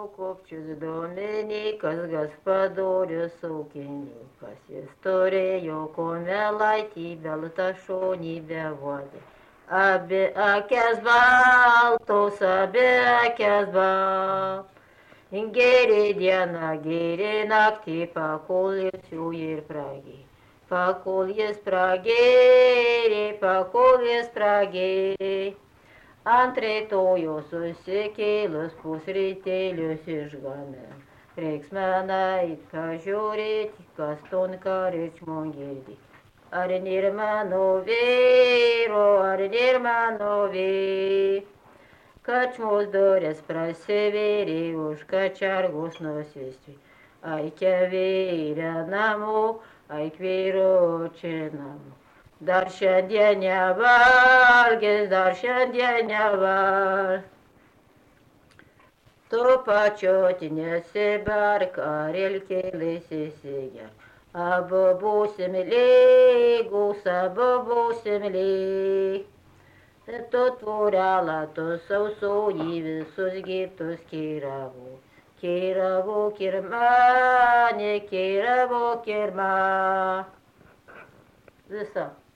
kopčius Dominikas Gaspadorius ūkininkas. Jis turėjo komelaitį beltašonį bevodį. Abi akės baltos, abi akės baltos. Geri dieną, geri naktį, pakol jis jų ir pragė. Pakol jis pragėrė, pakol jis pragėrė. Ant rytojo susikėlus pusrytėlius išgamė. Reiks man ait pažiūrėti, kas ton karičmon girdi. Ar nėr mano vyro, ar nėr mano vyro. Kačmos durys prasivėrė, už kačergus nusistvi. Aikia vyrė namo, aik vyručiai namo. Dar šiandien nevalgys, dar šiandien nevalgys. Tu pačioti nesibark, ar ilkėlis įsigerk. Abu būsim lygūs, abu būsim lygūs. Tu tvorelą, tu sausoji visus girtus kiravo. Kiravo kirmanė, kiravo kirma. Visa.